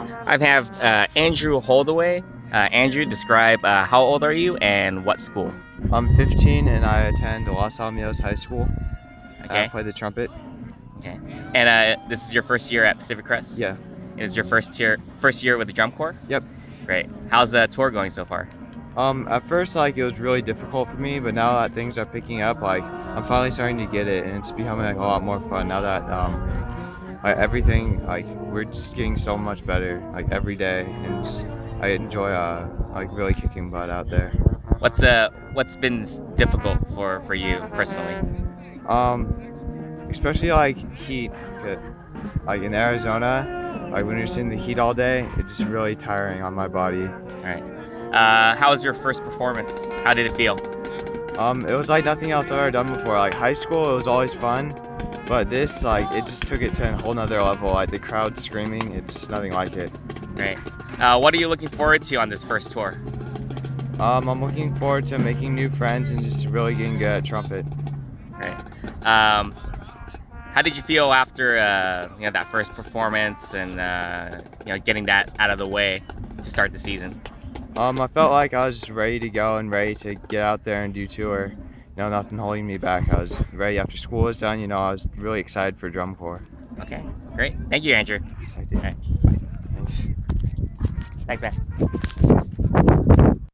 I have Andrew Holdaway. Andrew, describe how old are you and what school? I'm 15 and I attend Los Alamitos High School. I Okay, play the trumpet. okay. And this is your first year at Pacific Crest. Yeah. And it's your first year with the drum corps. Yep. Great. How's the tour going so far? At first, it was really difficult for me, but now that things are picking up, I'm finally starting to get it, and it's becoming a lot more fun now that everything we're just getting so much better every day, and I enjoy really kicking butt out there. What's been difficult for you personally? Especially heat, 'cause, in Arizona, when you're sitting in the heat all day, it's just really tiring on my body. All right. How was your first performance? How did it feel? It was like nothing else I've ever done before. Like high school, it was always fun, but this, it just took it to a whole nother level. Like the crowd screaming, it's just nothing like it. Right. What are you looking forward to on this first tour? I'm looking forward to making new friends and just really getting good at trumpet. Right. Um, how did you feel after that first performance and getting that out of the way to start the season? I felt like I was just ready to go and ready to get out there and do tour. Nothing holding me back. I was ready after school was done. I was really excited for drum corps. Okay, great. Thank you, Andrew. Excited. All right. Bye. Thanks. Thanks, man.